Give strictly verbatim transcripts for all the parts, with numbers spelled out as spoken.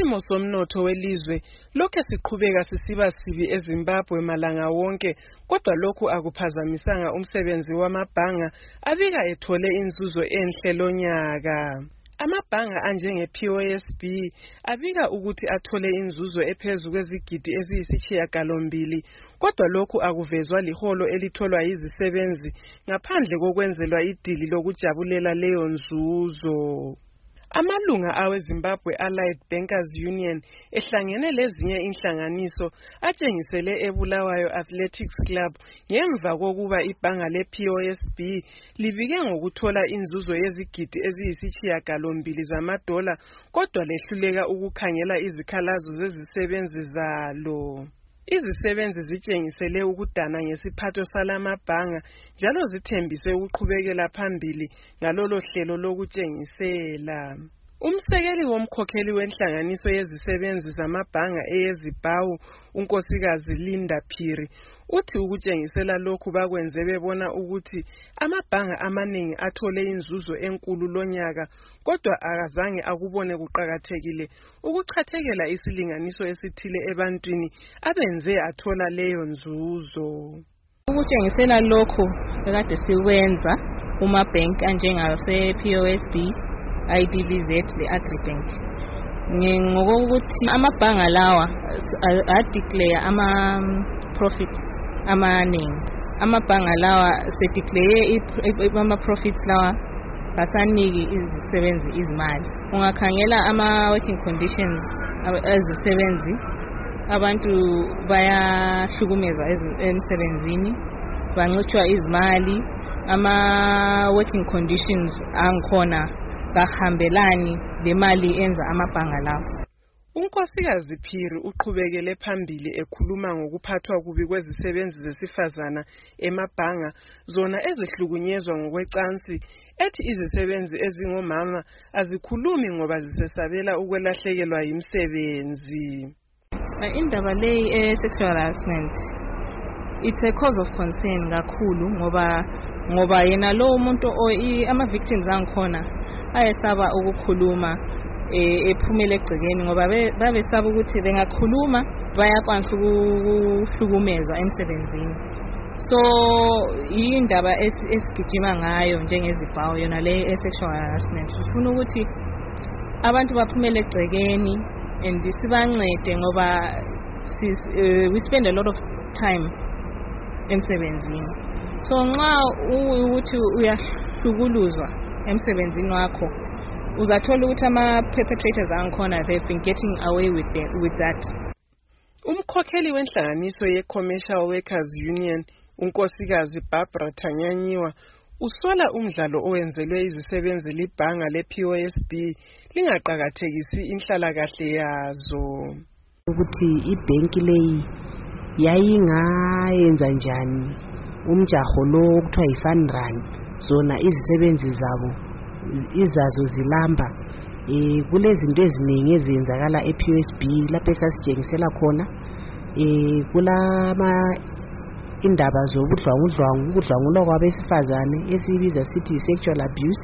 Isimo somnotho welizwe lokho siqhubeka sisiba sibi eZimbabwe malanga wonke, kodwa lokhu akuphazamisanga umsebenzi wamabhanga abika ethole inzuzo enhle lonyaka. Amabhanga anjenge P O S B abika ukuthi athole inzuzo ephezulu kwezigidi eziyisishiyagalombili, kodwa lokhu akuvezwa liholo elitholwa yizisebenzi ngaphandle kokwenzelwa idili lokujabulela leyo nzuzo. Amalunga aweZimbabwe Allied Bankers Union ehlangene lezinye inhlanganiso atshengisele eBulawayo Athletics Club ngemva kokuba ibhanga le-P O S B libike ngokuthola inzuzo yezigidi eziyisishiyagalombili zamadola, kodwa lehluleka ukukhangela izikhalazo zezisebenzi zalo. Izisebenzi zitshengisele ukudana ngesiphatho salamabhanga njalo zithembise ukuqhubekela phambili ngalolo hlelo lokutshengisela. Umsekeli womkhokheli wenhlanganiso yezisebenzi zamabhanga eyeZimbabwe, unkosikazi Linda Phiri, uthi ukutshengisela lokhu bakwenze bebona ukuthi amabhanga amaningi athole inzuzo enkulu lonyaka, kodwa akazange akubone kuqakathekile ukuchathekela isilinganiso esithile ebantwini abenze athola leyo nzuzo. Ukutshengisela lokhu ekade sikwenza umabhenki anjengase P O S B, I D B Z le-Agribank, ngokuthi amabhanga lawa adeclare ama-profits amaningi. Amabhanga lawa sedeclare ama-profits lawa basaniki izisebenzi izimali. Ungakhangela ama-working conditions ezisebenzi, abantu bayahlukumezwa emsebenzini, bancitshwa izimali, ama-working conditions angikhona bahambelani le mali enza amabhanga lawo. Unkosikazi Phiri uqhubekele phambili ekhuluma ngokuphathwa kubi kwezisebenzi zesifazana emabhanga zona ezihlukunyezwa ngokwecansi, ethi izisebenzi ezingomama azikhulumi ngoba zisesabela ukwelahlekelwa yimsebenzi. Indaba leyi e sexual harassment it's a cause of concern kakhulu ngoba ngoba yena lo umuntu ama victims angikhona ayesaba ukukhuluma ephumele egcekeni ngoba babesaba ukuthi bengakhuluma bayakwanisa ukuhlukumezwa emsebenzini. So indaba esigijima ngayo njengeZimbabwe yona le sexual harassment, sifuna ukuthi abantu baphumele egcekeni and sibancede ngoba we spend a lot of time emsebenzini. So nxa ukuthi uyahlukuluzwa emsebenzini wakho uzathola ukuthi ama-perpetrators angikhona they've been getting away with, the, with that. Umkhokheli wenhlanganiso ye-Commercial Workers Union, unkosikazi Barbara Thanyanyiwa, usola umdlalo owenzelwe izisebenzi libhanga le-P O S B lingaqakathekisi inhlalakahle yazo. Ukuthi ibhenki leyi yayingayenza njani umjaho lo okuthiwa yi-fun run, zona izisebenzi zabo izazo zilamba. Eh kulezinto eziningi ezenzakala e-P O S B lapho esasitshengisela khona. Eh kulama indaba zobudlwangudlwangu, ukudlwangulwa kwabesifazane esibiza sithi sexual abuse.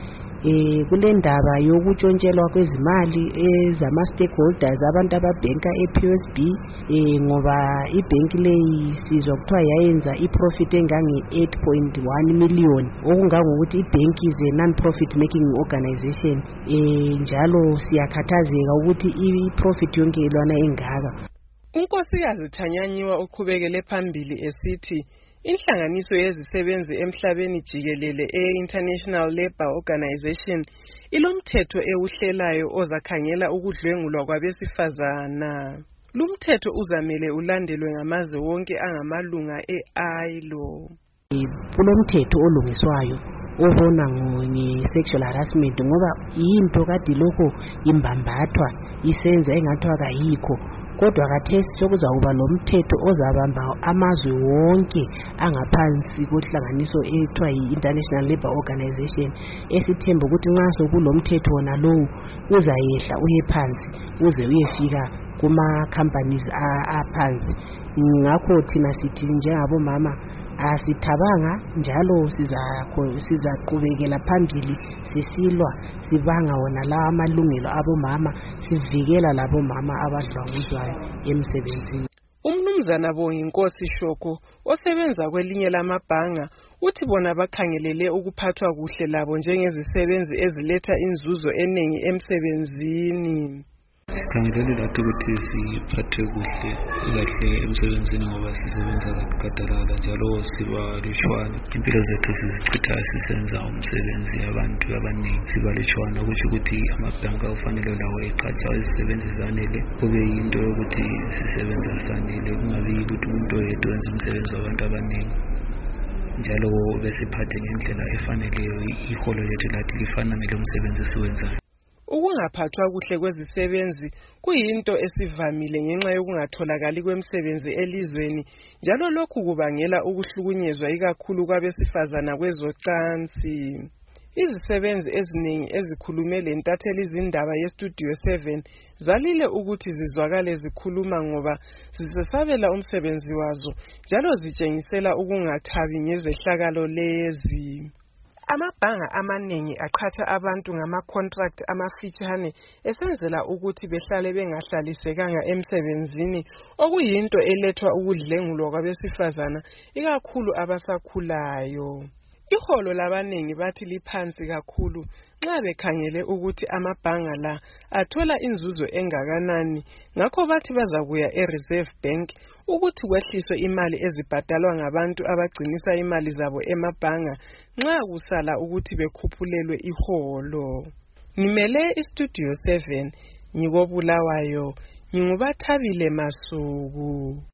Eh kule ndaba yokuntshontshelwa kwezimali ezama-stakeholders abantu ababhenka e-P O S B, eh ngoba ibhenki leyi sizwa kuthiwa yayenza i-profit engange-eight point one million, okungangokuthi ibhenki is a non-profit making organization. Eh njalo siyakhathazeka ukuthi i-profit yonke elwana engaka. Unkosikazi Thanyanyiwa uqhubekele phambili esithi inhlanganiso yezisebenzi emhlabeni jikelele e-International Labour Organization ilomthetho ewuhlelayo ozakhangela ukudlwengulwa kwabesifazana. Lumthetho uzamele ulandelwe ngamazwe wonke angamalunga e-I L O. Kulomthetho olungiswayo obona nge-sexual harassment ngoba into kade lokho imbambathwa isenza engathwa kayikho, kodwa kathesi sokuzawuba lomthetho ozabamba amazwe wonke angaphansi kohlanganiso ethiwa yi-International Labour Organization, esithemba ukuthi nxa sokulomthetho wona lowo uzayehla uye phansi uze uyefika kuma companies aphansi. Ngakho thina sithi njengabo mama asithabanga njalo sizakho sizaqhubekela phambili sisilwa sibanga wona la amalungelo abomama sivikela labo mama abadlwanguzwayo emsebenzini. Umnumzana Bonginkosi Shoko osebenza kwelinye lamabhanga uthi bona bakhangelele ukuphathwa kuhle labo njengezisebenzi eziletha inzuzo eningi emsebenzini. Sikhangelele lapho ukuthi siphathwe kuhle kahle emsebenzini ngoba sisebenza gadalala njalo siba lutshwana. Impilo zethu sizichitha sisenza umsebenzi abantu abaningi siba lutshwana kusho ukuthi amabhanka ufanele lawo eqhatsha izisebenzi zanele kube yinto yokuthi sisebenza sanele kungabi ukuthi umuntu oyedwa wenza umsebenzi wabantu abaningi. Njalo besiphathe ngendlela efaneleyo iholo lethu lathi lifana nelo msebenzi esiwenzayo. Ukungaphathwa kuhle kwezisebenzi kuyinto esivamile ngenxa yokungatholakali kwemisebenzi elizweni njalo lokhu kubangela ukuhlukunyezwa ikakhulu kwabesifazana kwezocansi. Izisebenzi eziningi ezikhulume lentatheli izindaba yeStudio seven zalile ukuthi zizwakale zikhuluma ngoba zisesabela umsebenzi wazo njalo zitshengisela ukungathabi ngezehlakalo lezi. Amabhanga amaningi aqhatha abantu ngama-contract amafitshane esenzela ukuthi behlale bengahlalisekanga emsebenzini okuyinto elethwa ukudlengulwa kwabesifazana ikakhulu abasakhulayo. Iholo labaningi bathi liphansi kakhulu nxa bekhangele ukuthi amabhanga la athola inzuzo engakanani ngakho bathi bazakuya eReserve Bank ukuthi kwehliswe imali ezibhadalwa ngabantu abagcinisa imali zabo emabhanga nxa kusala ukuthi bekhuphulelwe iholo. Ngimele iStudio seven ngikobulawayo, ngingubathabile Masuku.